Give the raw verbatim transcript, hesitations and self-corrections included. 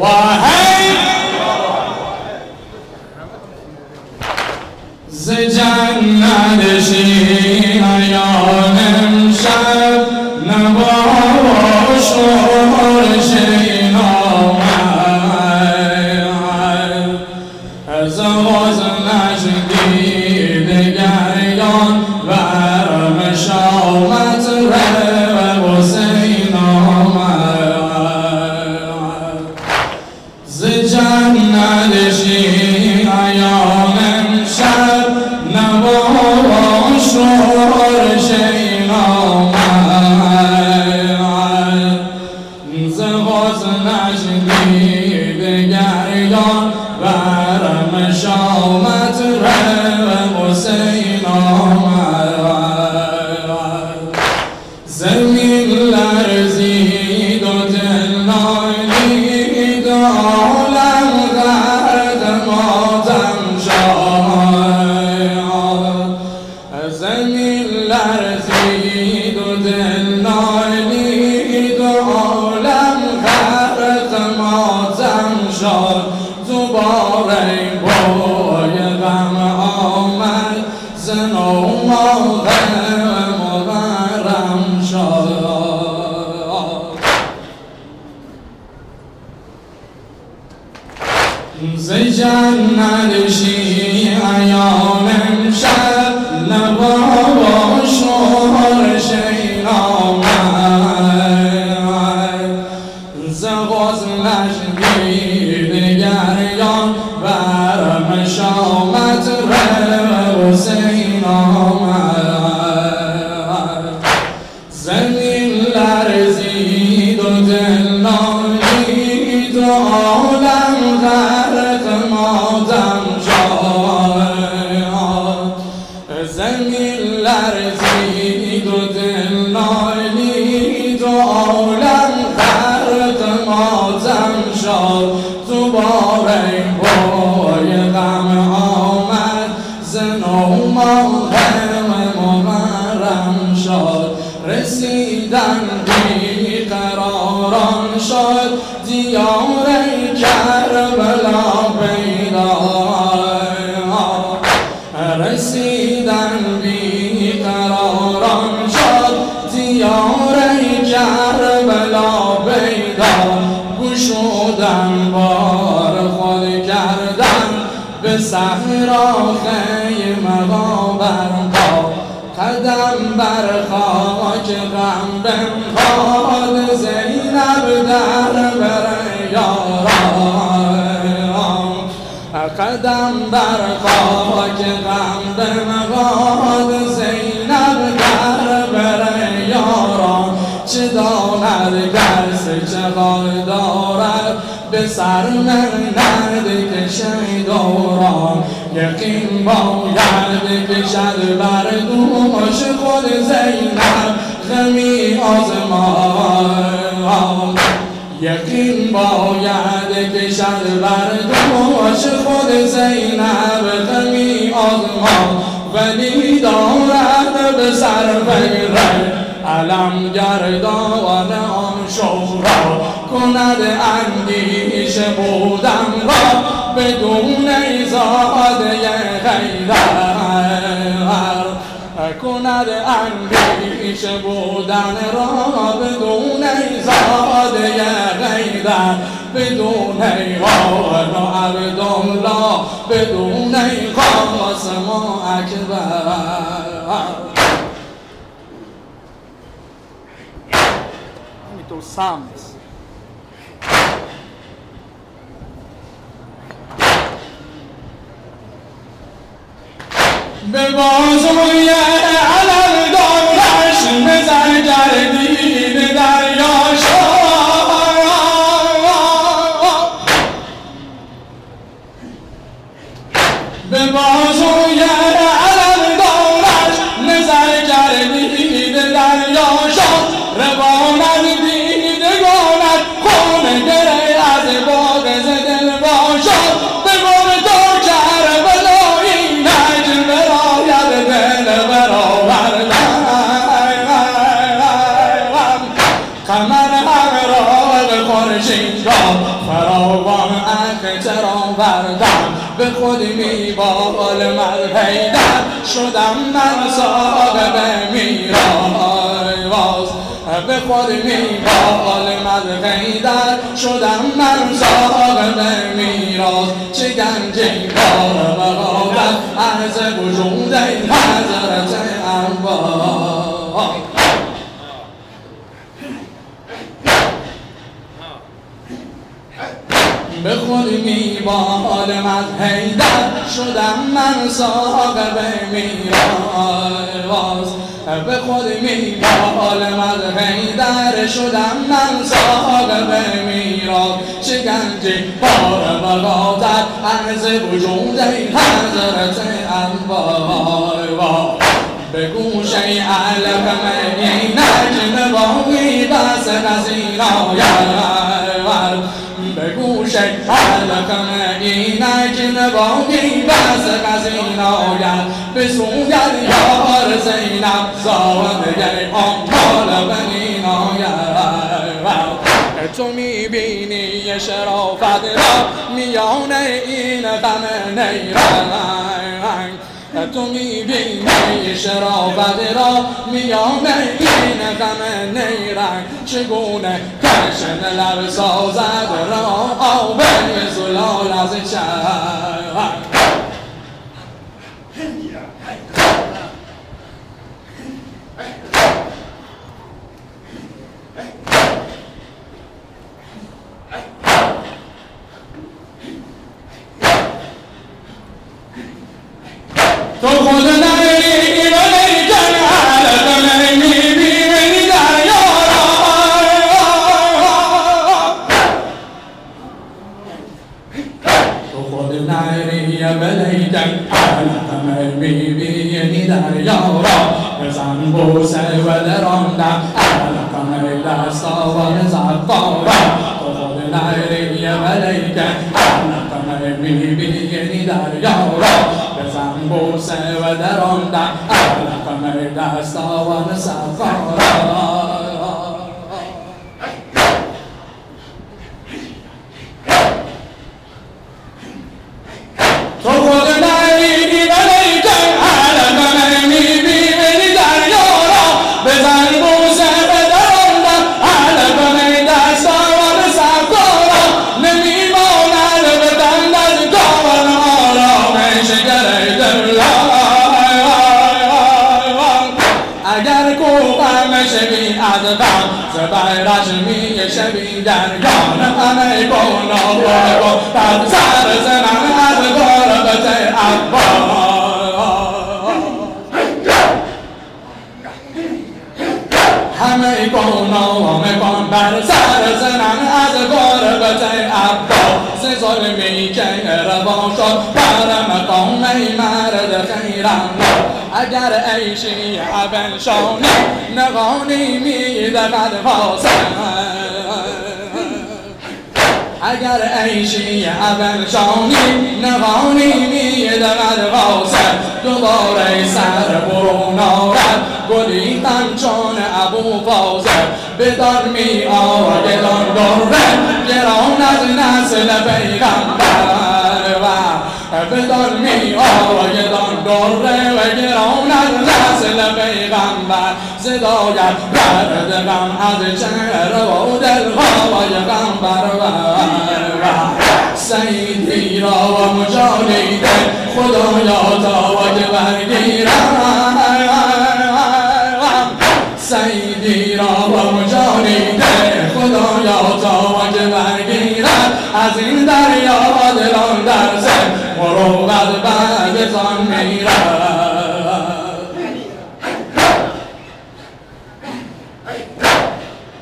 وهی ز جنت شیعیان امشب نوا و شورشین آمد از غزلش دیدگریان بر مشامت رو حسین آمد ز جنت شیعیان امشب نوا و شورشین آمد ز غزلش دیدگریان بر مشامت رو حسین آمد زمین لرزید و دل نالید و عالم غرق ماتم شد زمین لرزید و دل نالید و عالم غرق ماتم شد دوباره بوی غم آمد ز نو ماه محرم شد ز جنت شیعیان امشب نوا و شورشین آمد ز غزلش دیدگریان بر مشامت رو حسین آمد زمین لرزید و دل نالید و عالم غرق ماتم شد زمین لرزید و دل نالید و عالم غرق ماتم شد دوباره بوی غم آمد ز نو ماه محرم شد رسیدن بیقراران شد دیار کربلا پیدا رسیدن بیقراران شد دیار کربلا پیدا گشودن بار خود کردن به صحرا خیمه ها برپا قدم بر خاک غم بنهاد زینب در بر یاران قدم بر خاک غم بنهاد زینب در بر یاران چه داند گرس چه غال دارد به سر منند کشد دوران یقین باید کشد بر دوش خود زینب غمی آزمان یقین باید کشد بر دوش خود زینب غمی آزمان ولی دارد به سر فکر علم گردان آن شورا کند اندیشه بودم را بدون ایزاده حیدر کند اندیشه بودن را بدون ایزاده حیدر بدون ایوان و عبدالله بدون قاسم و اکبر. Those psalms. به بازوی علم دارش نظر کردید دریا شد به بازوی علم دارش نظر کردید دریا شد روانت دیدگانت خون گره از باغ ز دل باشد به گم تو کربلایی نجم براید دل برآوردن قمر حق را به خود مارشین را فراوان اخترام بردم به خود می بال من حیدر شدم من صاحب میراث به خود می بال من حیدر شدم من صاحب میراث چه گنجی بار بغاوت از وجود حضرت انوار به خود می بال من حیدر شدم من صاحب میراث به خود می بال من حیدر شدم من صاحب میراث چه گنجی بار بغاوت از وجود حضرت انوار به گوشه علم اینک نوامی بس نزین آید به گوشه علم اینک نوامی بس نزین آید به سوید یار زینب زاده آمال بنین آید تو میبینی شرافت را میان این غم نیرنگ تو میبینی شرافت را میان این غم نیرنگ چگونه کشن لب سازد را آب زلال از چنگ تو خود نری ولی جن علم میبینی در یارا تو خود نری ولی جن علم میبینی در یارا بزن بوسه و دراندم علم دستاوان زفارا تو خود نری ولی جن علم میبینی در یارا بزن بوسه و دراندم علم دستاوان زفارا تو خود نری ولی جن علم میبینی در یارا بزن بوسه و دراندم علم دستاوان زفارا نمیماند به دند از داون آرامش گره دل اگر کوبم شوی از غم زبرش می شوی گریان همه گناه و بر سر زنم از غربت انوار همه گناه کن بر سر زنم از غربت انوار ز ظلمی که روا شد بر مقام مرد خیرم اگر عیشی ابنشانی نغانی میدهد واسه اگر عیشی ابنشانی نغانی میدهد واسه دوباره سر برون آرد گلی همچون ابو فازه بدان می آیدان دره گران از نسل پیغمبر بدان می آیدان دره و گران از نسل پیغمبر زداید برد غم از چهره و دلهای غمبر سیدی را و مجاهد خدایا تا وجه برگیرم سیدی را و مجاهد خدایا تا وجه برگیرم از این دریا دلان در سر مروقت بعد زان میرم